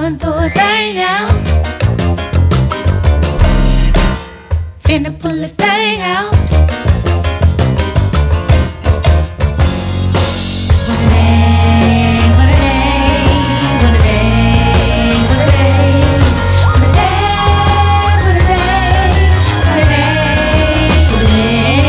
going through a thing now. Finna pull a style.